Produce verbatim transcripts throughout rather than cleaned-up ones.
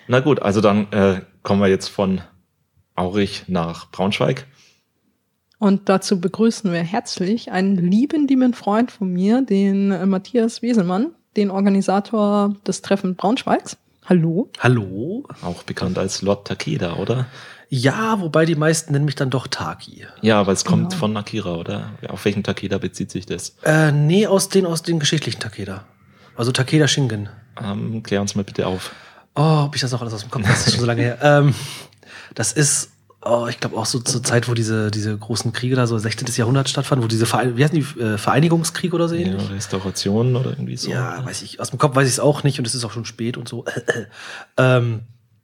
Na gut, also dann äh, kommen wir jetzt von Aurich nach Braunschweig. Und dazu begrüßen wir herzlich einen lieben, lieben Freund von mir, den äh, Matthias Weselmann, den Organisator des Treffen Braunschweigs. Hallo. Hallo. Auch bekannt als Lord Takeda, oder? Ja, wobei die meisten nennen mich dann doch Taki. Ja, aber es kommt Genau. von Akira, oder? Auf welchen Takeda bezieht sich das? Äh, nee, aus den, aus den geschichtlichen Takeda. Also Takeda Shingen. Ähm, klär uns mal bitte auf. Oh, ob ich das noch alles aus dem Kopf weiß, das ist schon so lange her. Ähm, das ist, oh, ich glaube auch so zur Zeit, wo diese, diese großen Kriege da so sechzehnten. Jahrhundert stattfanden, wo diese Verein- wie heißen die, äh, Vereinigungskriege oder so Ja, ähnlich? Restauration oder irgendwie so. Ja, weiß ich. Aus dem Kopf weiß ich es auch nicht und es ist auch schon spät und so. ähm,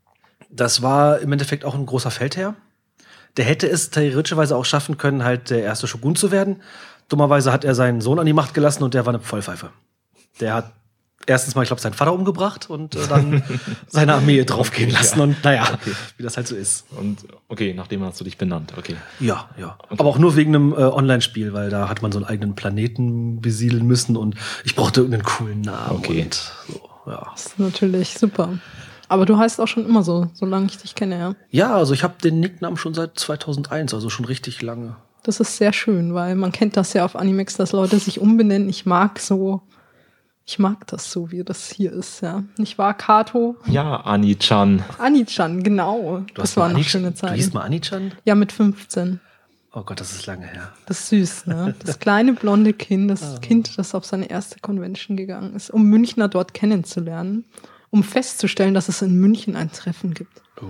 das war im Endeffekt auch ein großer Feldherr. Der hätte es theoretischerweise auch schaffen können, halt der erste Shogun zu werden. Dummerweise hat er seinen Sohn an die Macht gelassen und der war eine Vollpfeife. Der hat erstens mal, ich glaube, seinen Vater umgebracht und äh, dann seine Armee draufgehen lassen. Ja. Und naja, Okay. wie das halt so ist. Und okay, nachdem hast du dich benannt, okay. Ja, ja. Okay. Aber auch nur wegen einem äh, Online-Spiel, weil da hat man so einen eigenen Planeten besiedeln müssen und ich brauchte irgendeinen coolen Namen. Okay. Und so, ja. Das ist natürlich super. Aber du heißt auch schon immer so, solange ich dich kenne, ja. Ja, also ich habe den Nicknamen schon seit zweitausendeins, also schon richtig lange. Das ist sehr schön, weil man kennt das ja auf Animex, dass Leute sich umbenennen. Ich mag so, ich mag das so, wie das hier ist, ja. Nicht wahr, Kato? Ja, Ani-chan. Anichan, genau. Du das hast mal waren noch Ani- schöne Du Zeiten. hieß mal Anichan? Ja, mit fünfzehn. Oh Gott, das ist lange her. Das ist süß, ne? Das kleine blonde Kind, das Kind, das auf seine erste Convention gegangen ist, um Münchner dort kennenzulernen, um festzustellen, dass es in München ein Treffen gibt. Uh,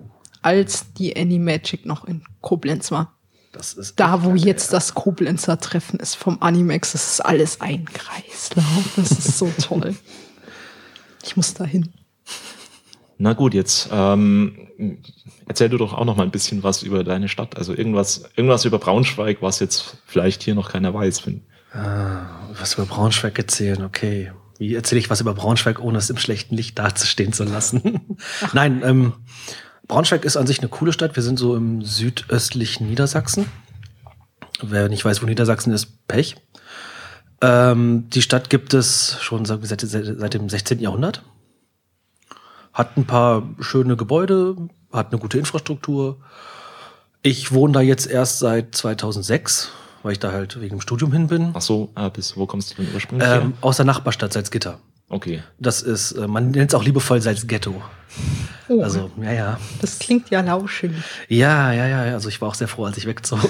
Als die Animagic noch in Koblenz war. das ist Da, echt wo lange jetzt her. das Koblenzer Treffen ist vom Animex, das ist alles ein Kreislauf. Das ist so toll. Ich muss da hin. Na gut, jetzt ähm, erzähl du doch auch noch mal ein bisschen was über deine Stadt. Also irgendwas, irgendwas über Braunschweig, was jetzt vielleicht hier noch keiner weiß. Ah, was über Braunschweig erzählen, okay. Wie erzähle ich was über Braunschweig, ohne es im schlechten Licht dazustehen zu lassen? Nein, ähm, Braunschweig ist an sich eine coole Stadt. Wir sind so im südöstlichen Niedersachsen. Wer nicht weiß, wo Niedersachsen ist, Pech. Ähm, die Stadt gibt es schon seit, seit, seit dem sechzehnten. Jahrhundert. Hat ein paar schöne Gebäude, hat eine gute Infrastruktur. Ich wohne da jetzt erst seit zweitausendsechs, weil ich da halt wegen dem Studium hin bin. Ach so, äh, bis wo kommst du denn ursprünglich Ähm, her? aus der Nachbarstadt Salzgitter. Okay. Das ist, äh, man nennt es auch liebevoll Salzghetto. Oh, Also, ja, ja. das klingt ja lauschig. Ja, ja, ja, ja. Also ich war auch sehr froh, als ich wegzog.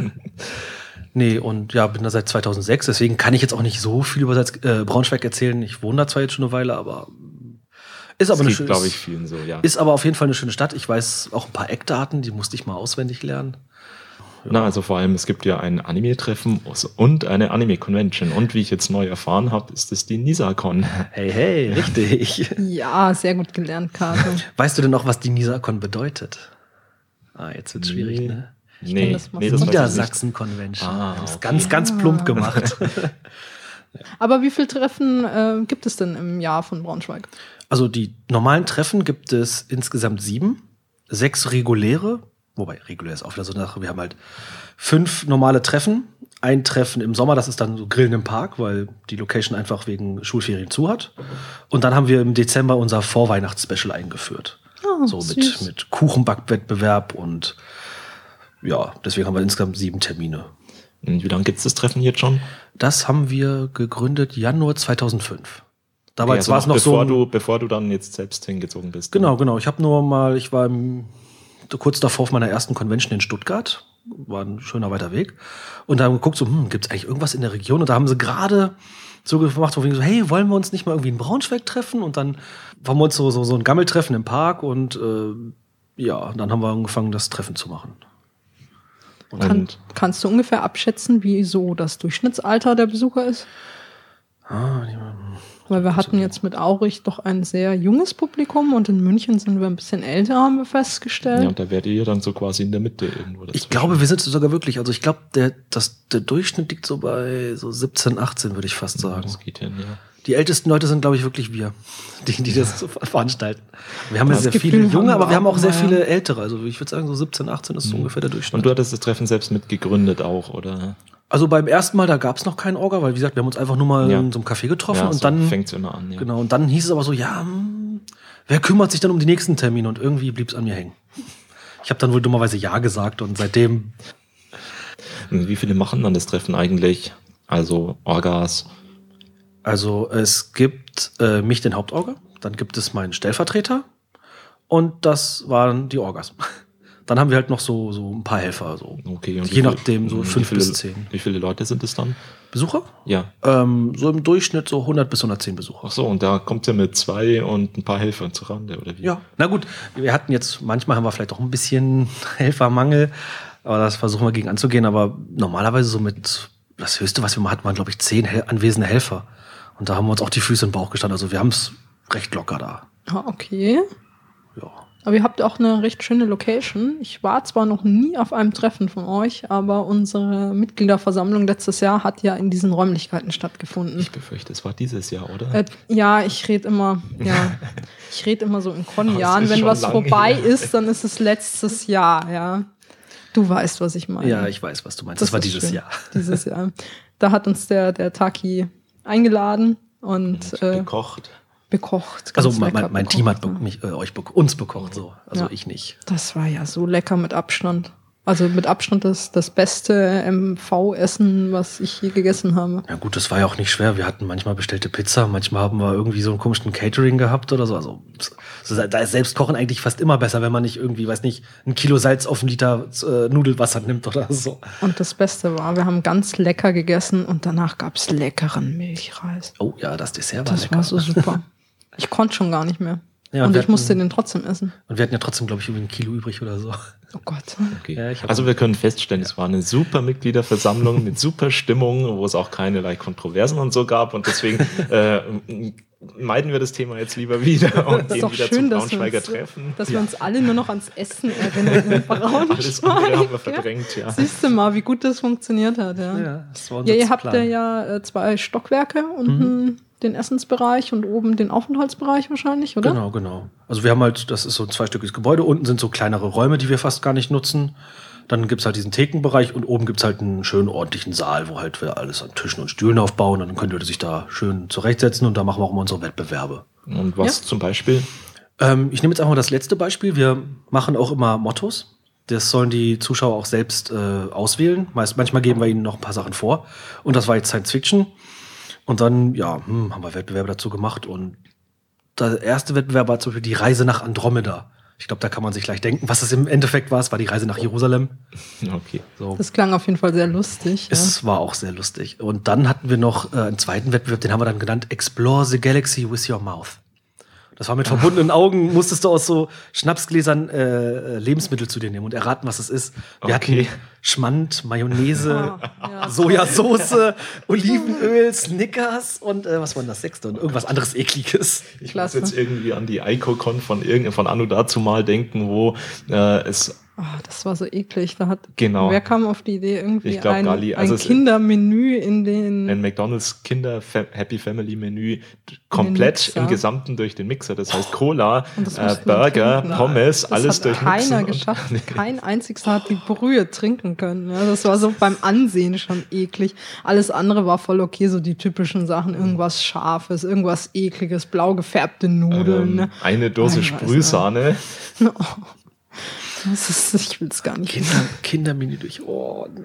Nee, und ja, bin da seit zweitausendsechs, deswegen kann ich jetzt auch nicht so viel über Salz, äh, Braunschweig erzählen. Ich wohne da zwar jetzt schon eine Weile, aber ist aber Das eine geht, schöne, glaube ich, vielen so, ja. ist aber auf jeden Fall eine schöne Stadt. Ich weiß auch ein paar Eckdaten, die musste ich mal auswendig lernen. Na, also vor allem, es gibt ja ein Anime-Treffen und eine Anime-Convention. Und wie ich jetzt neu erfahren habe, ist es die Nisacon. Hey, hey, richtig. Ja, sehr gut gelernt, Kato. Weißt du denn auch, was die Nisacon bedeutet? Ah, jetzt wird's schwierig, Nee. ne? Nee, das mal nee, so. das weiß ich nicht. Niedersachsen-Convention. Ah, Das ist okay. ganz, ganz plump gemacht. Aber wie viele Treffen äh, gibt es denn im Jahr von Braunschweig? Also die normalen Treffen gibt es insgesamt sieben, sechs reguläre, wobei regulär ist auch wieder so eine Sache, wir haben halt fünf normale Treffen, ein Treffen im Sommer, das ist dann so Grillen im Park, weil die Location einfach wegen Schulferien zu hat. Und dann haben wir im Dezember unser Vorweihnachts-Special eingeführt. Oh, so mit, süß. mit Kuchenbackwettbewerb und ja, deswegen haben wir insgesamt sieben Termine. Und wie lange gibt es das Treffen jetzt schon? Das haben wir gegründet Januar zweitausendfünf. Damals Also war es noch bevor so. du, bevor du dann jetzt selbst hingezogen bist. Genau, genau. Ich habe nur mal, ich war im, kurz davor auf meiner ersten Convention in Stuttgart. War ein schöner weiter Weg. Und da haben wir geguckt, so, hm, gibt es eigentlich irgendwas in der Region? Und da haben sie gerade so gemacht, wo wir so, hey, wollen wir uns nicht mal irgendwie in Braunschweig treffen? Und dann haben wir uns so, so, so ein Gammeltreffen im Park und äh, ja, dann haben wir angefangen, das Treffen zu machen. Und, Kann, kannst du ungefähr abschätzen, wie so das Durchschnittsalter der Besucher ist? Ah, ja. Weil wir hatten jetzt mit Aurich doch ein sehr junges Publikum und in München sind wir ein bisschen älter, haben wir festgestellt. ja, und da werdet ihr dann so quasi in der Mitte irgendwo dazwischen. Ich glaube, wir sind sogar wirklich, also ich glaube, der, das, der Durchschnitt liegt so bei so siebzehn, achtzehn, würde ich fast sagen. Das geht hin, ja. Die ältesten Leute sind, glaube ich, wirklich wir, die, die das so veranstalten. Wir haben ja Das sehr Gefühl viele haben junge, wir aber wir haben auch auch sehr immer, viele ja. ältere. Also ich würde sagen, so siebzehn, achtzehn ist so ungefähr der Durchschnitt. Und du hattest das Treffen selbst mit gegründet auch, oder? Also beim ersten Mal, da gab es noch keinen Orga, weil wie gesagt, wir haben uns einfach nur mal Ja. in so einem Café getroffen Ja, und so dann fängt's immer an, ja. genau, und dann hieß es aber so, ja, hm, wer kümmert sich dann um die nächsten Termine? Und irgendwie blieb es an mir hängen. Ich habe dann wohl dummerweise Ja gesagt und seitdem... Wie viele machen dann das Treffen eigentlich? Also Orgas? Also es gibt äh, mich, den Hauptorga, dann gibt es meinen Stellvertreter und das waren die Orgas. Dann haben wir halt noch so, so ein paar Helfer. So. Okay, und je wie nachdem so viel, fünf wie viele, bis zehn. Wie viele Leute sind es dann? Besucher? Ja. Ähm, so im Durchschnitt so hundert bis hundertzehn Besucher. Ach so, und da kommt ihr mit zwei und ein paar Helfern zur Rande, oder wie? Ja, na gut, wir hatten jetzt, manchmal haben wir vielleicht auch ein bisschen Helfermangel, aber das versuchen wir gegen anzugehen, aber normalerweise so mit, das Höchste, was wir mal hatten, waren glaube ich zehn Hel- anwesende Helfer. Und da haben wir uns auch die Füße in den Bauch gestanden, also wir haben es recht locker da. Ah, okay. Ja. Aber ihr habt auch eine recht schöne Location. Ich war zwar noch nie auf einem Treffen von euch, aber unsere Mitgliederversammlung letztes Jahr hat ja in diesen Räumlichkeiten stattgefunden. Ich befürchte, es war dieses Jahr, oder? Äh, ja, ich rede immer, ja, ich rede immer so in Konjahren. Wenn schon was lang vorbei her. ist, dann ist es letztes Jahr, ja. Du weißt, was ich meine. Ja, ich weiß, was du meinst. Das, das war ist dieses schön. Jahr. Dieses Jahr. Da hat uns der, der Taki eingeladen und, Und äh, gekocht. bekocht. Also ganz mein, lecker mein Team hat bekocht, be- mich, äh, euch be- uns bekocht, so. Also Ja. ich nicht. Das war ja so lecker mit Abstand. Also mit Abstand das, das beste M V-Essen, was ich je gegessen habe. Ja gut, das war ja auch nicht schwer. Wir hatten manchmal bestellte Pizza, manchmal haben wir irgendwie so einen komischen Catering gehabt oder so. Also so, da ist Selbstkochen eigentlich fast immer besser, wenn man nicht irgendwie, weiß nicht, ein Kilo Salz auf einen Liter äh, Nudelwasser nimmt oder so. Und das Beste war, wir haben ganz lecker gegessen und danach gab's leckeren Milchreis. Oh ja, das Dessert war Das lecker. war so super. Ich konnte schon gar nicht mehr. Ja, und und wir ich musste hatten- den trotzdem essen. Und wir hatten ja trotzdem, glaube ich, irgendwie ein Kilo übrig oder so. Oh Gott. Okay. Ja, ich hab- Also wir können feststellen, es war eine super Mitgliederversammlung mit super Stimmung, wo es auch keinerlei Kontroversen und so gab. Und deswegen äh, meiden wir das Thema jetzt lieber wieder und Das ist gehen doch wieder schön, zum dass, wir Braunschweiger uns, Treffen. dass wir uns alle nur noch ans Essen erinnern in Braunschweig. Alles andere haben wir verdrängt, ja. Siehst du mal, wie gut das funktioniert hat. Ja, ja, das war unser ihr habt Plan. ja äh, zwei Stockwerke, unten Mhm. den Essensbereich und oben den Aufenthaltsbereich wahrscheinlich, oder? Genau, genau. Also wir haben halt, das ist so ein zweistöckiges Gebäude, unten sind so kleinere Räume, die wir fast gar nicht nutzen. Dann gibt's halt diesen Thekenbereich und oben gibt's halt einen schönen ordentlichen Saal, wo halt wir alles an Tischen und Stühlen aufbauen und dann können die Leute sich da schön zurechtsetzen und da machen wir auch immer unsere Wettbewerbe. Und was Ja. zum Beispiel? Ähm, ich nehme jetzt einfach mal das letzte Beispiel. Wir machen auch immer Mottos. Das sollen die Zuschauer auch selbst äh, auswählen. Meist, manchmal geben wir ihnen noch ein paar Sachen vor. Und das war jetzt Science Fiction. Und dann, ja, hm, haben wir Wettbewerbe dazu gemacht. Und der erste Wettbewerb war zum Beispiel die Reise nach Andromeda. Ich glaube, da kann man sich gleich denken, was es im Endeffekt war. Es war die Reise nach Jerusalem. Okay. So. Das klang auf jeden Fall sehr lustig. Ja. Es war auch sehr lustig. Und dann hatten wir noch äh, einen zweiten Wettbewerb, den haben wir dann genannt Explore the Galaxy with your mouth. Das war mit verbundenen Augen, musstest du aus so Schnapsgläsern äh, Lebensmittel zu dir nehmen und erraten, was es ist. Wir Okay. hatten Schmand, Mayonnaise, Ah, ja. Sojasauce, Olivenöl, Snickers und äh, was war denn das sechste? Und irgendwas anderes Ekliges. Ich Klasse. muss jetzt irgendwie an die ICO-Con von, irgend- von Anno dazu mal denken, wo äh, es Oh, das war so eklig. Da hat, Genau. Wer kam auf die Idee, irgendwie Ich glaub, ein, Gali, also ein es- Kindermenü in den... ein McDonald's Kinder Fa- Happy Family Menü komplett Mixer. im Gesamten durch den Mixer. Das heißt Cola, Und das äh, mussten wir Burger, trinken. Pommes, Das alles hat durchmixen. keiner und- geschafft. Kein einzigster hat die Brühe trinken können. Ja, das war so beim Ansehen schon eklig. Alles andere war voll okay, so die typischen Sachen. Irgendwas Scharfes, irgendwas Ekliges, blau gefärbte Nudeln. Ähm, ne? eine Dose Ich weiß Sprühsahne. Oh, das ist, ich will es gar nicht. Kinder, Kindermenü durch. Oh, nee.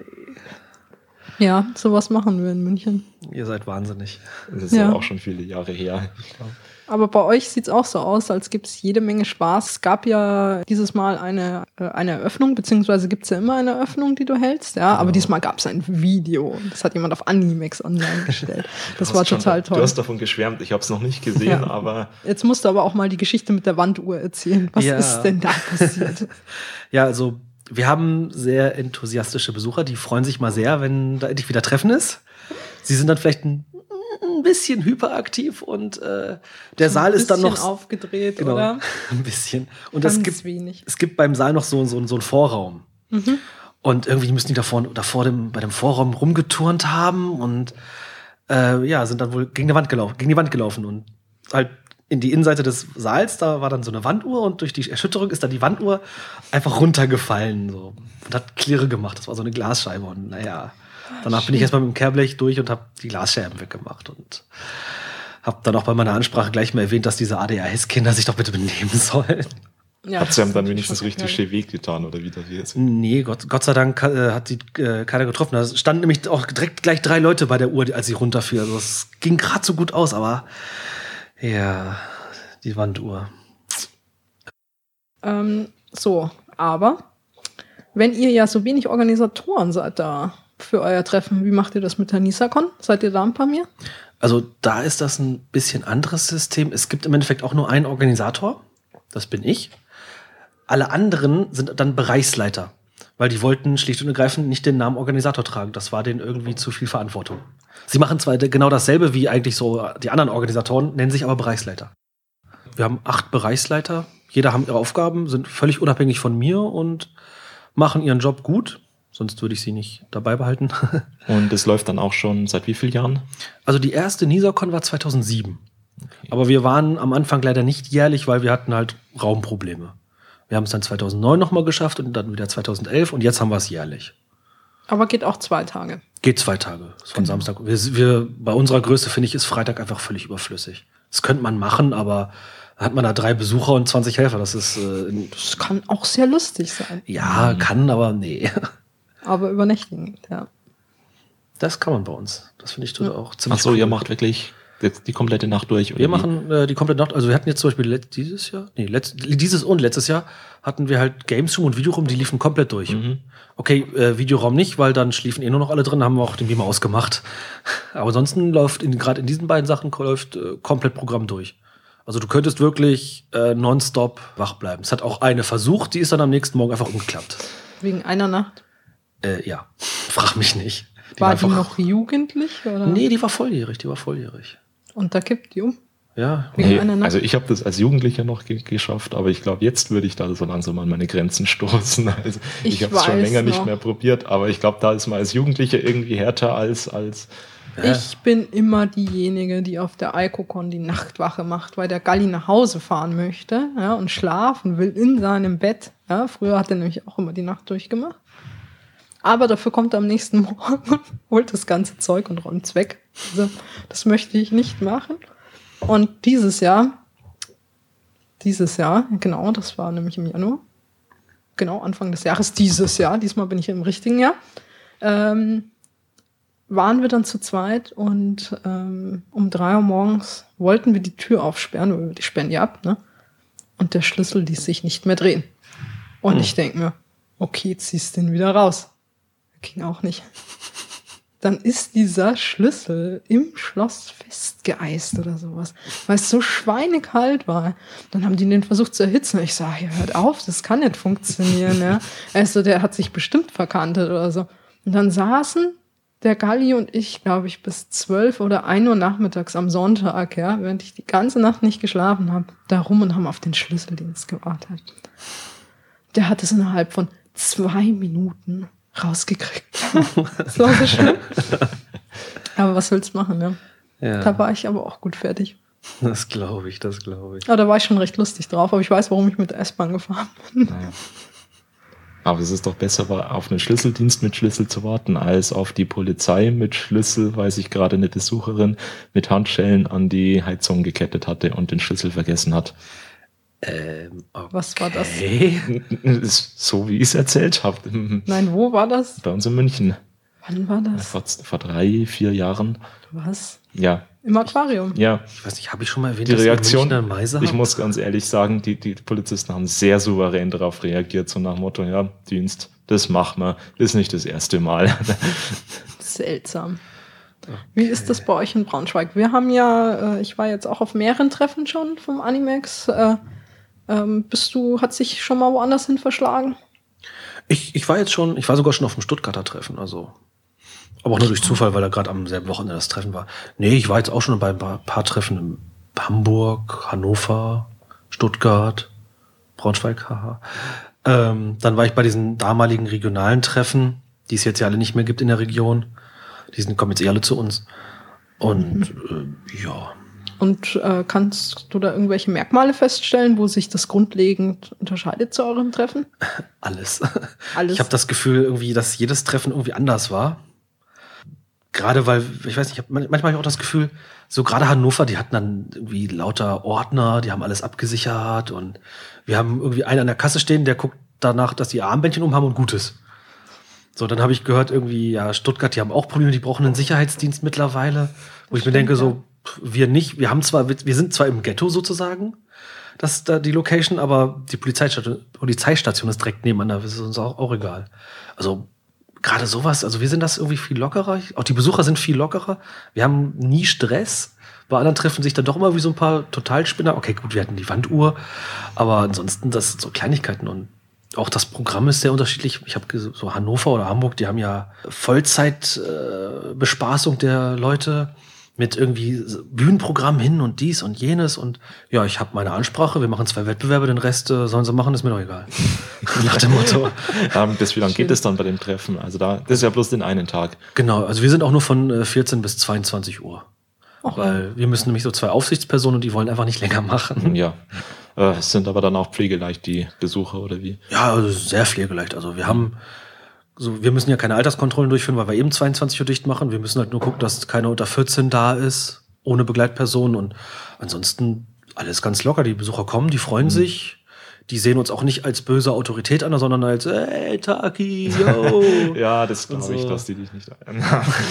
Ja, sowas machen wir in München. Ihr seid wahnsinnig. Das ist Ja. aber auch schon viele Jahre her. Ich glaub. Aber bei euch sieht's auch so aus, als gibt's jede Menge Spaß. Es gab ja dieses Mal eine, äh, eine Eröffnung, beziehungsweise gibt's ja immer eine Eröffnung, die du hältst. Ja, aber diesmal gab's ein Video. Das hat jemand auf Animex online gestellt. Das Du war hast schon- total toll. Du hast davon geschwärmt. Ich habe es noch nicht gesehen, Ja. aber Jetzt musst du aber auch mal die Geschichte mit der Wanduhr erzählen. Was Ja. ist denn da passiert? Ja, also wir haben sehr enthusiastische Besucher, die freuen sich mal sehr, wenn da endlich wieder Treffen ist. Sie sind dann vielleicht ein, ein bisschen hyperaktiv und äh, der Saal ist dann Bisschen noch aufgedreht, genau, oder? ein bisschen. Und Ganz es gibt wenig. es gibt beim Saal noch so so, so einen Vorraum. Und irgendwie müssen die davor davor dem bei dem Vorraum rumgeturnt haben und äh, ja, sind dann wohl gegen die Wand gelaufen, gegen die Wand gelaufen und halt in die Innenseite des Saals, da war dann so eine Wanduhr und durch die Erschütterung ist dann die Wanduhr einfach runtergefallen so und hat Klirre gemacht. Das war so eine Glasscheibe und naja, danach bin ich erstmal mit dem Kehrblech durch und habe die Glasscherben weggemacht und Hab dann auch bei meiner Ansprache gleich mal erwähnt, dass diese A D H S-Kinder sich doch bitte benehmen sollen. Ja, Hat sie haben dann wenigstens richtig schön wehgetan, oder wie das jetzt? Nee, Gott, Gott sei Dank äh, hat die äh, keiner getroffen. Da standen nämlich auch direkt gleich drei Leute bei der Uhr, als sie runterfiel. Also es ging gerade so gut aus, aber ja, die Wanduhr. Ähm, so, aber wenn ihr ja so wenig Organisatoren seid da für euer Treffen, wie macht ihr das mit der Nisacon? Seid ihr da ein paar mehr? Also da ist das ein bisschen anderes System. Es gibt im Endeffekt auch nur einen Organisator. Das bin ich. Alle anderen sind dann Bereichsleiter, weil die wollten schlicht und ergreifend nicht den Namen Organisator tragen. Das war denen irgendwie zu viel Verantwortung. Sie machen zwar genau dasselbe wie eigentlich so die anderen Organisatoren, nennen sich aber Bereichsleiter. Wir haben acht Bereichsleiter. Jeder haben ihre Aufgaben, sind völlig unabhängig von mir und machen ihren Job gut. Sonst würde ich sie nicht dabei behalten. Und es läuft dann auch schon seit wie vielen Jahren? Also die erste Nisacon war zweitausendsieben. Okay. Aber wir waren am Anfang leider nicht jährlich, weil wir hatten halt Raumprobleme. Wir haben es dann zweitausendneun nochmal geschafft und dann wieder zweitausendelf und jetzt haben wir es jährlich. Aber geht auch zwei Tage. Geht zwei Tage. Von genau. Samstag. Wir, wir, bei unserer Größe, finde ich, ist Freitag einfach völlig überflüssig. Das könnte man machen, aber hat man da drei Besucher und zwanzig Helfer. Das ist. Äh, das kann auch sehr lustig sein. Ja, mhm. kann, aber nee. Aber übernächtigend, ja. Das kann man bei uns. Das finde ich ja. auch ziemlich Ach so, cool. Ihr macht wirklich die, die komplette Nacht durch? Oder wir wie? machen äh, die komplette Nacht. Also wir hatten jetzt zum Beispiel let- dieses Jahr, nee, letzt, dieses und letztes Jahr hatten wir halt Games Room und Videoraum, die liefen komplett durch. Mhm. Okay, äh, Videoraum nicht, weil dann schliefen eh nur noch alle drin, haben wir auch den Beamer ausgemacht. Aber ansonsten läuft in, gerade in diesen beiden Sachen läuft äh, komplett Programm durch. Also du könntest wirklich äh, nonstop wach bleiben. Es hat auch eine versucht, die ist dann am nächsten Morgen einfach umgeklappt. Wegen einer Nacht? Äh, ja, frag mich nicht. Die war, war die einfach, noch jugendlich? Oder? Nee, die war volljährig, die war volljährig. Und da kippt die um? Ja. Wegen nee, einer Nacht? Also ich habe das als Jugendlicher noch ge- geschafft, aber ich glaube, jetzt würde ich da so langsam an meine Grenzen stoßen. Also ich ich habe es schon länger noch. nicht mehr probiert, aber ich glaube, da ist man als Jugendlicher irgendwie härter als... als ja. Ich bin immer diejenige, die auf der IcoCon die Nachtwache macht, weil der Galli nach Hause fahren möchte, ja, und schlafen will in seinem Bett. Ja, früher hat er nämlich auch immer die Nacht durchgemacht. Aber dafür kommt er am nächsten Morgen und holt das ganze Zeug und räumt es weg. Also, das möchte ich nicht machen. Und dieses Jahr, dieses Jahr, genau, das war nämlich im Januar, genau, Anfang des Jahres, dieses Jahr, diesmal bin ich im richtigen Jahr, ähm, waren wir dann zu zweit und ähm, um drei Uhr morgens wollten wir die Tür aufsperren, weil wir die sperren ja ab, ne? Und der Schlüssel ließ sich nicht mehr drehen. Und hm. ich denke mir, okay, ziehst den wieder raus. Ging auch nicht. Dann ist dieser Schlüssel im Schloss festgeeist oder sowas, weil es so schweinekalt war. Dann haben die den versucht zu erhitzen. Ich sage, ja, hört auf, das kann nicht funktionieren. Ja. Also der hat sich bestimmt verkantet oder so. Und dann saßen der Galli und ich, glaube ich, bis zwölf oder ein Uhr nachmittags am Sonntag, ja, während ich die ganze Nacht nicht geschlafen habe, da rum und haben auf den Schlüsseldienst gewartet. Der hat es innerhalb von zwei Minuten rausgekriegt. Das war so schlimm. Aber was willst du machen, ne? Ja. Da war ich aber auch gut fertig. Das glaube ich, das glaube ich. Aber da war ich schon recht lustig drauf, aber ich weiß, warum ich mit der S-Bahn gefahren bin. Naja. Aber es ist doch besser, auf einen Schlüsseldienst mit Schlüssel zu warten, als auf die Polizei mit Schlüssel, weil sich gerade eine Besucherin mit Handschellen an die Heizung gekettet hatte und den Schlüssel vergessen hat. Ähm, okay. Was war das? So wie ich es erzählt habe. Nein, wo war das? Bei uns in München. Wann war das? Vor, vor drei, vier Jahren. Was? Ja. Im Aquarium? Ja. Ich weiß nicht, habe ich schon mal erwähnt, die dass Reaktion, eine Meise ich haben? muss ganz ehrlich sagen, die, die Polizisten haben sehr souverän darauf reagiert, so nach dem Motto, ja, Dienst, das machen wir, ist nicht das erste Mal. Seltsam. Okay. Wie ist das bei euch in Braunschweig? Wir haben ja, äh, ich war jetzt auch auf mehreren Treffen schon vom Animex. Äh, ähm, bist du, hat sich schon mal woanders hin verschlagen? Ich, ich war jetzt schon, ich war sogar schon auf dem Stuttgarter Treffen, also. Aber auch nur durch Zufall, weil da gerade am selben Wochenende das Treffen war. Nee, ich war jetzt auch schon bei ein paar, paar Treffen in Hamburg, Hannover, Stuttgart, Braunschweig, haha. Ähm, dann war ich bei diesen damaligen regionalen Treffen, die es jetzt ja alle nicht mehr gibt in der Region. Die sind, kommen jetzt eh alle zu uns. Und mhm. äh, ja. Und äh, kannst du da irgendwelche Merkmale feststellen, wo sich das grundlegend unterscheidet zu euren Treffen? Alles. Alles. Ich habe das Gefühl, irgendwie, dass jedes Treffen irgendwie anders war. Gerade weil, ich weiß nicht, ich hab, manchmal habe ich auch das Gefühl, so gerade Hannover, die hatten dann irgendwie lauter Ordner, die haben alles abgesichert und wir haben irgendwie einen an der Kasse stehen, der guckt danach, dass die Armbändchen um haben und gut ist. So, dann habe ich gehört irgendwie, ja, Stuttgart, die haben auch Probleme, die brauchen einen Sicherheitsdienst mittlerweile, wo ich mir denke, so, wir nicht, wir haben zwar, wir sind zwar im Ghetto sozusagen, das ist da die Location, aber die Polizeistation, Polizeistation ist direkt nebenan, das ist uns auch, auch egal. Also, gerade sowas, also wir sind das irgendwie viel lockerer. Auch die Besucher sind viel lockerer. Wir haben nie Stress. Bei anderen treffen sich dann doch immer wie so ein paar Totalspinner. Okay, gut, wir hatten die Wanduhr. Aber ansonsten, das sind so Kleinigkeiten. Und auch das Programm ist sehr unterschiedlich. Ich habe so Hannover oder Hamburg, die haben ja Vollzeitbespaßung äh, der Leute mit irgendwie Bühnenprogramm hin und dies und jenes. Und ja, ich habe meine Ansprache, wir machen zwei Wettbewerbe, den Rest äh, sollen sie machen, ist mir doch egal. Nach dem Motto. Ähm, bis wie lange geht es dann bei dem Treffen? Also da, das ist ja bloß den einen Tag. Genau, also wir sind auch nur von äh, vierzehn bis zweiundzwanzig Uhr. Ach, weil wir müssen nämlich so zwei Aufsichtspersonen und die wollen einfach nicht länger machen. Ja. Äh, es sind aber dann auch pflegeleicht die Besucher oder wie? Ja, also sehr pflegeleicht. Also wir haben so, wir müssen ja keine Alterskontrollen durchführen, weil wir eben zweiundzwanzig Uhr dicht machen. Wir müssen halt nur gucken, dass keiner unter vierzehn da ist, ohne Begleitperson. Und ansonsten alles ganz locker. Die Besucher kommen, die freuen mhm. sich. Die sehen uns auch nicht als böse Autorität an, sondern als, hey, Taki, yo. Ja, das glaube so. ich, dass die dich nicht ein.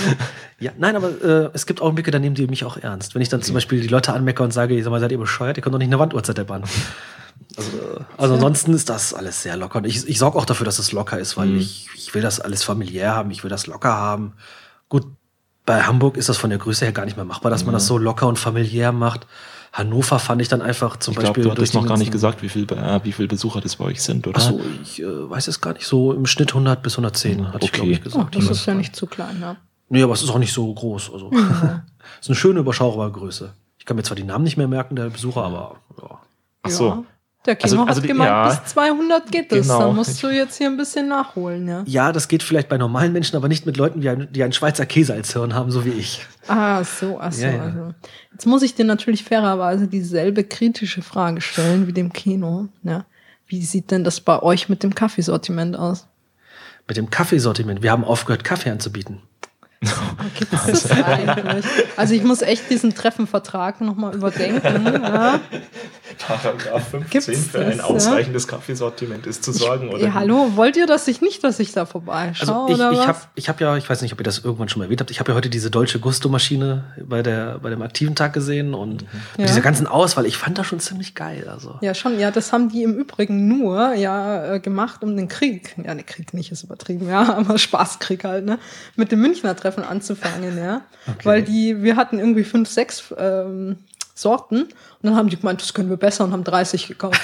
Ja, nein, aber äh, es gibt Augenblicke, da nehmen die mich auch ernst. Wenn ich dann okay. zum Beispiel die Leute anmecke und sage, sag mal, seid ihr bescheuert? Ihr könnt doch nicht eine Wanduhrzeit deppern. Also, also ansonsten ist das alles sehr locker. Und ich, ich sorge auch dafür, dass es locker ist, weil mhm. ich, ich will das alles familiär haben, ich will das locker haben. Gut, bei Hamburg ist das von der Größe her gar nicht mehr machbar, dass mhm. man das so locker und familiär macht. Hannover fand ich dann einfach zum ich Beispiel. Ich glaube, du hattest noch gar nicht gesagt, wie viel, äh, wie viel Besucher das bei euch sind, oder? Achso, ich äh, weiß es gar nicht. So im Schnitt hundert bis hundertzehn, hatte okay. ich, glaube ich, gesagt. Oh, das ist ja nicht zu klein, ja. Nee, aber es ist auch nicht so groß. Also, ja. Es ist eine schöne, überschaubare Größe. Ich kann mir zwar die Namen nicht mehr merken, der Besucher, aber ja. Ach so. Ja. Der Kino also, also hat die, gemeint, ja, bis zweihundert geht es. genau. Da musst du jetzt hier ein bisschen nachholen, ja. Ja, das geht vielleicht bei normalen Menschen, aber nicht mit Leuten, die einen, die einen Schweizer Käse als Hirn haben, so wie ich. Ah, so, ach so. Ja, ja. Also. Jetzt muss ich dir natürlich fairerweise dieselbe kritische Frage stellen wie dem Kino. Ja. Wie sieht denn das bei euch mit dem Kaffeesortiment aus? Mit dem Kaffeesortiment? Wir haben aufgehört, Kaffee anzubieten. Okay, was ist das eigentlich? Also ich muss echt diesen Treffenvertrag nochmal überdenken. Ja. Paragraph fünfzehn Gibt's für ein das, ausreichendes ja? Kaffeesortiment ist zu sorgen, oder? Ja, hallo, wollt ihr, dass ich nicht, dass ich da vorbeischaue, also ich, oder ich was? habe ich hab ja, ich weiß nicht, ob ihr das irgendwann schon mal erwähnt habt, ich habe ja heute diese Dolce Gusto Maschine bei der bei dem aktiven Tag gesehen und mhm. mit ja. dieser ganzen Auswahl, ich fand das schon ziemlich geil. Also. Ja, schon, ja, das haben die im Übrigen nur ja äh, gemacht, um den Krieg, ja, der Krieg nicht ist übertrieben, ja, aber Spaßkrieg halt, ne, mit dem Münchner Treffen anzufangen, ja, okay. Weil die, wir hatten irgendwie fünf, sechs ähm, Sorten und dann haben die gemeint, das können wir besser und haben dreißig gekauft.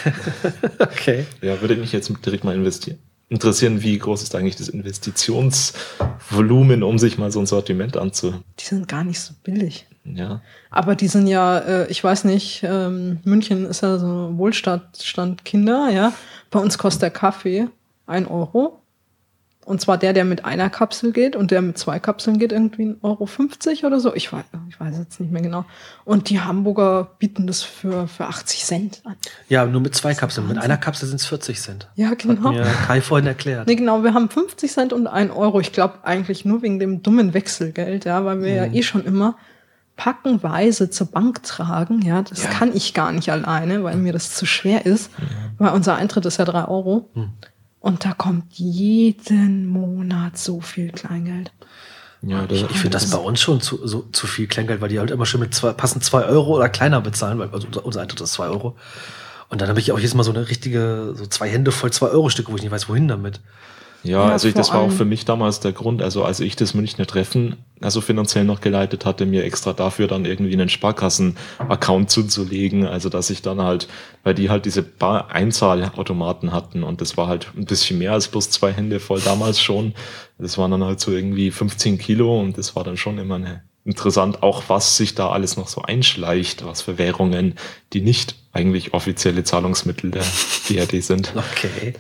Okay. Ja, würde mich jetzt direkt mal investieren. Interessieren, wie groß ist eigentlich das Investitionsvolumen, um sich mal so ein Sortiment anzu... Die sind gar nicht so billig. Ja. Aber die sind ja, äh, ich weiß nicht, ähm, München ist ja so Wohlstand Kinder, ja. Bei uns kostet der Kaffee ein Euro. Und zwar der, der mit einer Kapsel geht und der mit zwei Kapseln geht irgendwie ein Euro fünfzig oder so. Ich weiß, ich weiß jetzt nicht mehr genau. Und die Hamburger bieten das für, für achtzig Cent an. Ja, nur mit zwei Kapseln. Mit einer Kapsel sind es vierzig Cent. Ja, genau. Hat mir Kai vorhin erklärt. Nee, genau. Wir haben fünfzig Cent und ein Euro. Ich glaube eigentlich nur wegen dem dummen Wechselgeld, ja, weil wir mhm. ja eh schon immer packenweise zur Bank tragen. Ja, das ja. kann ich gar nicht alleine, weil mir das zu schwer ist. Mhm. Weil unser Eintritt ist ja drei Euro. Mhm. Und da kommt jeden Monat so viel Kleingeld. Ja, ich ich finde das bei uns schon zu, so, zu viel Kleingeld, weil die halt immer schon mit zwei, passend zwei Euro oder kleiner bezahlen, weil also unser Eintritt ist zwei Euro. Und dann habe ich auch jedes Mal so eine richtige, so zwei Hände voll zwei Euro Stücke, wo ich nicht weiß, wohin damit. Ja, ja, also ich, das war auch für mich damals der Grund, also als ich das Münchner Treffen also finanziell noch geleitet hatte, mir extra dafür dann irgendwie einen Sparkassen-Account zuzulegen, also dass ich dann halt, weil die halt diese Einzahlautomaten hatten und das war halt ein bisschen mehr als bloß zwei Hände voll damals schon, das waren dann halt so irgendwie fünfzehn Kilo und das war dann schon immer eine interessant, auch was sich da alles noch so einschleicht, was für Währungen, die nicht eigentlich offizielle Zahlungsmittel der B R D sind. Okay.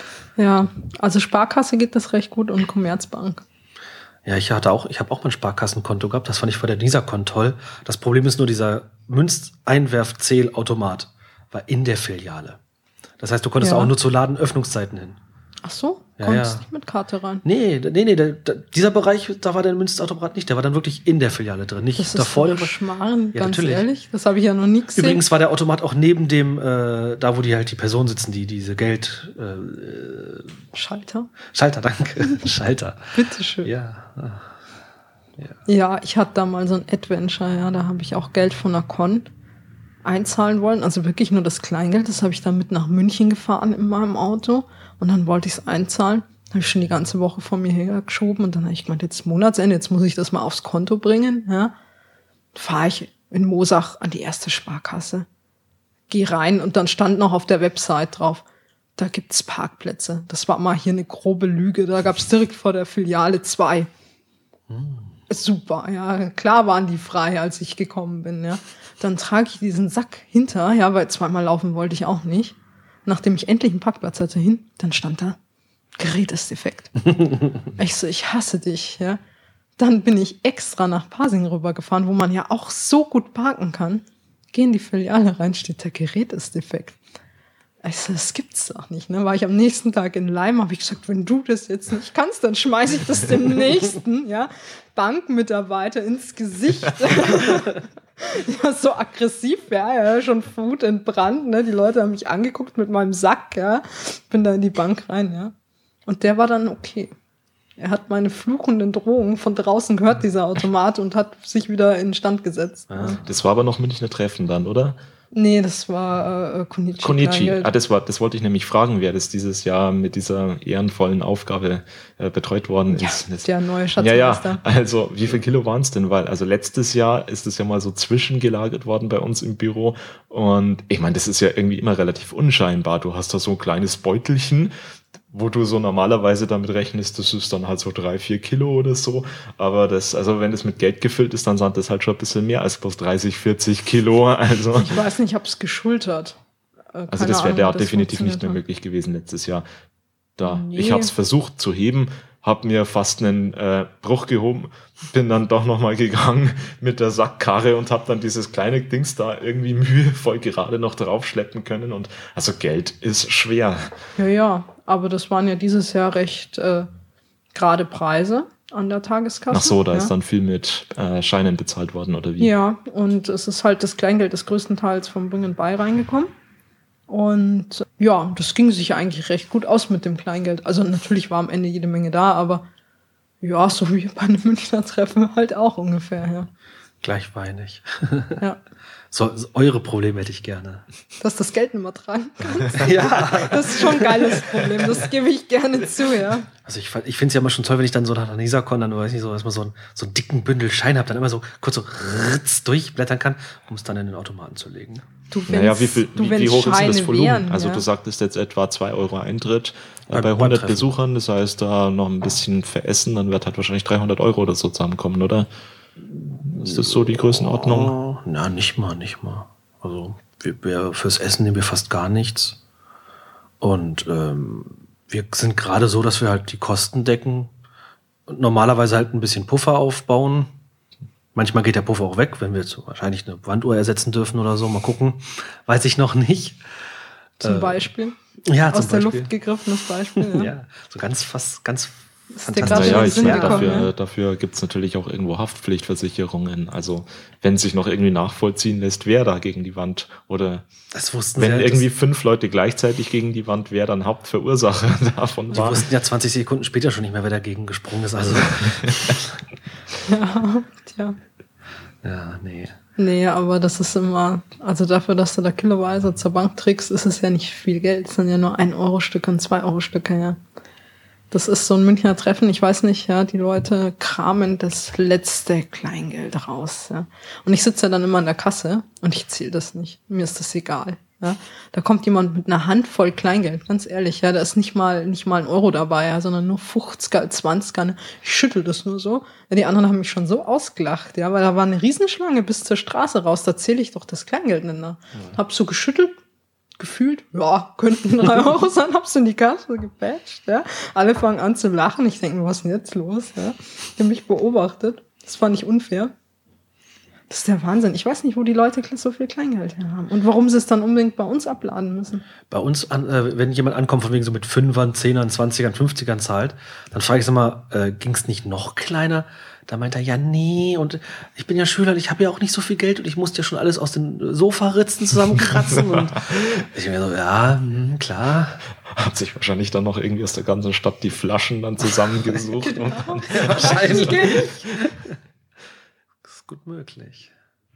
Ja, also Sparkasse geht das recht gut und Commerzbank. Ja, ich hatte auch, ich habe auch mein Sparkassenkonto gehabt, das fand ich vor der Nisa-Con toll. Das Problem ist nur, dieser Münzeinwerfzählautomat war in der Filiale. Das heißt, du konntest ja. auch nur zu Ladenöffnungszeiten hin. Ach so? Ja, Konntest ja. nicht mit Karte rein? Nee, nee, nee, der, der, dieser Bereich, da war der Münzautomat nicht. Der war dann wirklich in der Filiale drin, nicht Das davor. ist doch Schmarrn, Ja, ganz natürlich. ehrlich. Das habe ich ja noch nie gesehen. Übrigens war der Automat auch neben dem, äh, da wo die halt die Personen sitzen, die diese Geld... Äh, Schalter? Schalter, danke. Schalter. Bitteschön. Ja. Ja, ich hatte da mal so ein Adventure, ja, da habe ich auch Geld von der Con einzahlen wollen, also wirklich nur das Kleingeld, das habe ich dann mit nach München gefahren in meinem Auto und dann wollte ich es einzahlen, habe ich schon die ganze Woche von mir hergeschoben und dann habe ich gemeint, jetzt ist Monatsende, jetzt muss ich das mal aufs Konto bringen, ja, fahre ich in Moosach an die erste Sparkasse, geh rein und dann stand noch auf der Website drauf, da gibt's Parkplätze, das war mal hier eine grobe Lüge, da gab's direkt vor der Filiale zwei. Hm. Super, ja, klar waren die frei, als ich gekommen bin, ja. Dann trage ich diesen Sack hinter, ja, weil zweimal laufen wollte ich auch nicht. Nachdem ich endlich einen Parkplatz hatte hin, dann stand da, Gerät ist defekt. Ich so, ich hasse dich, ja. Dann bin ich extra nach Pasing rübergefahren, wo man ja auch so gut parken kann. Geh in die Filiale rein, steht, der Gerät ist defekt. Ich so, das gibt's doch nicht, ne? War ich am nächsten Tag in Leim, habe ich gesagt, wenn du das jetzt nicht kannst, dann schmeiß ich das dem nächsten, ja, Bankmitarbeiter ins Gesicht. Ja, so aggressiv, ja, ja, schon wutentbrannt, ne? Die Leute haben mich angeguckt mit meinem Sack, ja. Bin da in die Bank rein, ja. Und der war dann okay. Er hat meine fluchenden Drohungen von draußen gehört, dieser Automat, und hat sich wieder in Stand gesetzt. Ah, das war aber noch Münchner Treffen dann, oder? Nee, das war äh, Konichi. Konichi. Ah, das war, das wollte ich nämlich fragen, wer das dieses Jahr mit dieser ehrenvollen Aufgabe äh, betreut worden Ja, ist. Das, der neue ja, ja, Schatzmeister. also wie viel Kilo waren es denn? Weil also letztes Jahr ist es ja mal so zwischengelagert worden bei uns im Büro und ich meine, das ist ja irgendwie immer relativ unscheinbar. Du hast da so ein kleines Beutelchen, wo du so normalerweise damit rechnest, das ist dann halt so drei, vier Kilo oder so. Aber das, also wenn das mit Geld gefüllt ist, dann sind das halt schon ein bisschen mehr als bloß dreißig, vierzig Kilo. Also, Ich weiß nicht, ich habe es geschultert. Äh, also keine das wäre Ahnung, da wie das definitiv nicht funktioniert mehr hat. möglich gewesen letztes Jahr. Da. Nee. Ich habe es versucht zu heben, habe mir fast einen äh, Bruch gehoben, bin dann doch nochmal gegangen mit der Sackkarre und habe dann dieses kleine Dings da irgendwie mühevoll gerade noch draufschleppen können. Und also Geld ist schwer. Ja, ja, aber das waren ja dieses Jahr recht äh, gerade Preise an der Tageskasse. Ach so, da ja. ist dann viel mit äh, Scheinen bezahlt worden, oder wie? Ja, und es ist halt das Kleingeld ist größtenteils vom Bring and Buy reingekommen. Und ja, das ging sich eigentlich recht gut aus mit dem Kleingeld. Also natürlich war am Ende jede Menge da, aber ja, so wie bei einem Münchner Treffen halt auch ungefähr, ja. Gleichbeinig. Ja. So, so, eure Probleme hätte ich gerne. Dass das Geld nicht mehr tragen kannst. Ja. Das ist schon ein geiles Problem, das gebe ich gerne zu, ja. Also ich, ich finde es ja immer schon toll, wenn ich dann so nach Nisakon dann, weiß nicht, so, dass man so, einen, so einen dicken Bündel Schein habe, dann immer so kurz so ritz durchblättern kann, um es dann in den Automaten zu legen. Du, Naja, wie, viel, du, wie, wie hoch ist denn das Scheine Volumen? wären, also ja. du sagtest jetzt etwa zwei Euro Eintritt äh, Bei- bei beim hundert Treffen. Besuchern, das heißt da noch ein bisschen veressen, dann wird halt wahrscheinlich dreihundert Euro oder so zusammenkommen, oder? Ist das so die Größenordnung? Oh, na, nicht mal, nicht mal. Also wir, wir, fürs Essen nehmen wir fast gar nichts. Und ähm, wir sind gerade so, dass wir halt die Kosten decken und normalerweise halt ein bisschen Puffer aufbauen. Manchmal geht der Puffer auch weg, wenn wir jetzt wahrscheinlich eine Wanduhr ersetzen dürfen oder so. Mal gucken. Weiß ich noch nicht. Zum Äh, Beispiel. Ja, Aus zum der Beispiel. Luft gegriffenes Beispiel. Ja. Ja, so ganz fast, ganz Ist dir fantastisch. gerade Naja, in den ich Sinn meine, gekommen, dafür, ja? dafür gibt es natürlich auch irgendwo Haftpflichtversicherungen. Also wenn sich noch irgendwie nachvollziehen lässt, wer da gegen die Wand oder Das wussten wenn sie ja, irgendwie das, fünf Leute gleichzeitig gegen die Wand, wer dann Hauptverursacher davon die war. wussten ja zwanzig Sekunden später schon nicht mehr, wer dagegen gesprungen ist. Also, Ja, tja. ja, nee. Nee, aber das ist immer, also dafür, dass du da kiloweise zur Bank trägst, ist es ja nicht viel Geld. Es sind ja nur ein Euro Stücke und zwei Euro Stücke, ja. Das ist so ein Münchner Treffen, ich weiß nicht, ja, die Leute kramen das letzte Kleingeld raus, ja. Und ich sitze ja dann immer in der Kasse und ich zähle das nicht. Mir ist das egal, ja. Da kommt jemand mit einer Handvoll Kleingeld, ganz ehrlich, ja, da ist nicht mal, nicht mal ein Euro dabei, ja, sondern nur fünfziger, zwanziger, ne? Ich schüttel das nur so. Ja, die anderen haben mich schon so ausgelacht, ja, weil da war eine Riesenschlange bis zur Straße raus, da zähle ich doch das Kleingeld nicht, ne? Ja. Hab so geschüttelt, gefühlt, ja, könnten drei Euro sein, hab's in die Kasse gepatcht, ja. Alle fangen an zu lachen, ich denke mir, was ist denn jetzt los, ja. Die haben mich beobachtet, das fand ich unfair. Das ist der Wahnsinn. Ich weiß nicht, wo die Leute so viel Kleingeld her haben und warum sie es dann unbedingt bei uns abladen müssen. Bei uns, an, äh, wenn jemand ankommt, von wegen so mit Fünfern, Zehnern, Zwanzigern, Fünfzigern zahlt, dann frage ich so mal, äh, ging es nicht noch kleiner? Da meint er, ja, nee, und ich bin ja Schüler, ich habe ja auch nicht so viel Geld und ich musste ja schon alles aus den Sofaritzen zusammenkratzen. Und ich mir so, ja, mh, klar. Hat sich wahrscheinlich dann noch irgendwie aus der ganzen Stadt die Flaschen dann zusammengesucht. Genau. Und Ja, wahrscheinlich. Das ist gut möglich.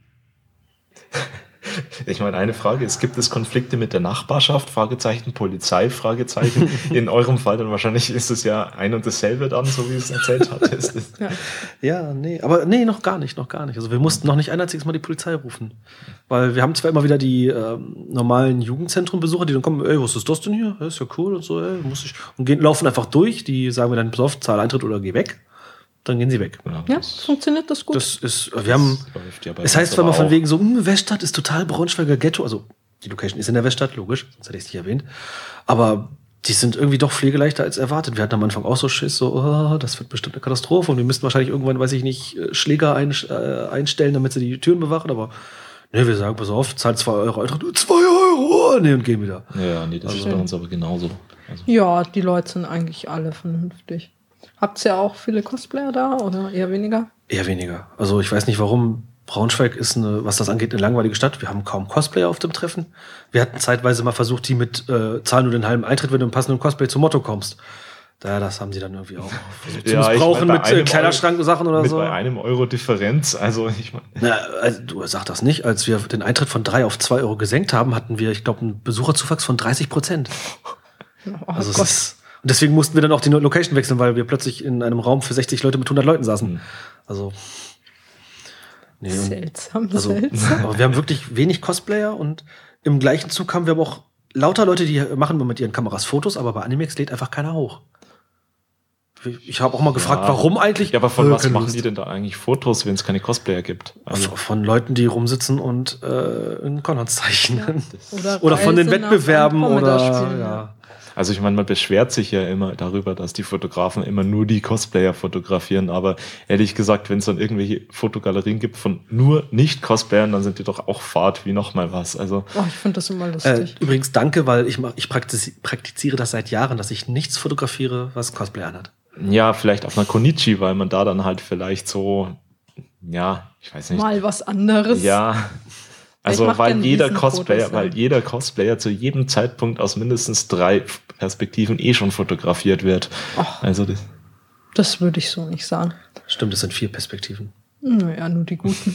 Ich meine, eine Frage ist, gibt es Konflikte mit der Nachbarschaft? Fragezeichen, Polizei, Fragezeichen. In eurem Fall dann wahrscheinlich ist es ja ein und dasselbe dann, so wie du es erzählt hattest. Ja. Ja, nee, aber nee, noch gar nicht, noch gar nicht. Also wir mussten noch nicht ein einziges Mal die Polizei rufen. Weil wir haben zwar immer wieder die ähm, normalen Jugendzentrum-Besucher, die dann kommen, ey, was ist das denn hier? Das ist ja cool und so, ey, muss ich. Und gehen, laufen einfach durch, die sagen mir dann, pass auf, zahl Eintritt oder geh weg. Dann gehen sie weg. Ja, Ja, das, funktioniert das gut? Das ist, wir haben, läuft ja bei es uns heißt zwar aber mal von auch. wegen so, hm, Weststadt ist total Braunschweiger Ghetto, also die Location ist in der Weststadt, logisch, sonst hätte ich es nicht erwähnt, aber die sind irgendwie doch pflegeleichter als erwartet. Wir hatten am Anfang auch so Schiss, so, oh, das wird bestimmt eine Katastrophe und wir müssten wahrscheinlich irgendwann, weiß ich nicht, Schläger ein, äh, einstellen, damit sie die Türen bewachen, aber ne, wir sagen, pass auf, zahlt zwei Euro Eintritt, zwei Euro, ne, und gehen wieder. Ja, nee, das ist bei uns aber genauso. Also, Ja, die Leute sind eigentlich alle vernünftig. Habt ihr auch viele Cosplayer da oder eher weniger? Eher weniger. Also ich weiß nicht warum. Braunschweig ist, eine, was das angeht, eine langweilige Stadt. Wir haben kaum Cosplayer auf dem Treffen. Wir hatten zeitweise mal versucht, die mit äh, zahlen nur den halben Eintritt, wenn du im passenden Cosplay zum Motto kommst. Da, das haben sie dann irgendwie auch versucht zu Ja, ich missbrauchen meine, bei mit äh, einem Kleiderschrank-Sachen oder mit so. bei einem Euro Differenz, also ich meine. Na, also, du sag das nicht. Als wir den Eintritt von drei auf zwei Euro gesenkt haben, hatten wir, ich glaube, einen Besucherzuwachs von dreißig Prozent. Oh Also es Gott. ist, und deswegen mussten wir dann auch die Location wechseln, weil wir plötzlich in einem Raum für sechzig Leute mit hundert Leuten saßen. Mhm. Also nee, und, Seltsam, also, seltsam. aber wir haben wirklich wenig Cosplayer und im gleichen Zug haben wir aber auch lauter Leute, die machen immer mit ihren Kameras Fotos, aber bei Animex lädt einfach keiner hoch. Ich habe auch mal gefragt, Ja. warum eigentlich? Ja, aber von Äh, was keine machen Lust. die denn da eigentlich Fotos, wenn es keine Cosplayer gibt? Also, Von, von Leuten, die rumsitzen und äh, in Connors zeichnen. Oder, Oder von den Reisen nach Wettbewerben Andromeda oder spielen, ja. also ich meine, man beschwert sich ja immer darüber, dass die Fotografen immer nur die Cosplayer fotografieren, aber ehrlich gesagt, wenn es dann irgendwelche Fotogalerien gibt von nur Nicht-Cosplayern, dann sind die doch auch Fahrt wie nochmal was. Also Oh, ich finde das immer Äh, lustig. übrigens danke, weil ich, mach, ich praktiz, praktiziere das seit Jahren, dass ich nichts fotografiere, was Cosplay anhat. ja, vielleicht auf einer Konichi, weil man da dann halt vielleicht so, ja, ich weiß nicht. Mal was anderes. Ja, also mach weil gerne jeder Riesenfotos, Cosplayer, ja. weil jeder Cosplayer zu jedem Zeitpunkt aus mindestens drei Perspektiven eh schon fotografiert wird. Ach. Also das, Das würde ich so nicht sagen. Stimmt, es sind vier Perspektiven. Naja, nur die guten.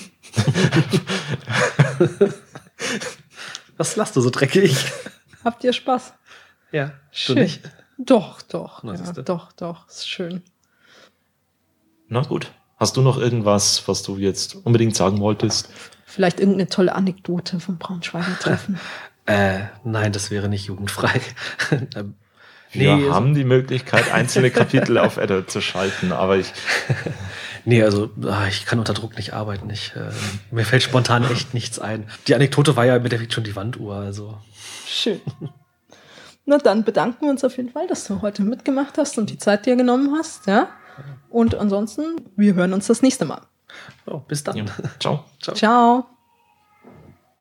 Was lachst du so dreckig? Habt ihr Spaß? Ja, Schön. du nicht? Doch, doch. Na, Ja, siehste. doch, doch. Ist schön. na gut. Hast du noch irgendwas, was du jetzt unbedingt sagen wolltest? Vielleicht irgendeine tolle Anekdote vom Braunschweiger Treffen. Äh, nein, das wäre nicht jugendfrei. Ähm, Wir nee, haben die Möglichkeit, einzelne Kapitel auf Adult zu schalten, aber ich, nee, also ah, ich kann unter Druck nicht arbeiten. Ich, äh, mir fällt spontan echt nichts ein. Die Anekdote war ja mit der schon die Wanduhr. Also Schön. Na dann bedanken wir uns auf jeden Fall, dass du heute mitgemacht hast und die Zeit dir genommen hast. Ja? Und ansonsten, wir hören uns das nächste Mal. oh, bis dann. ja, ciao. Ciao. Ciao.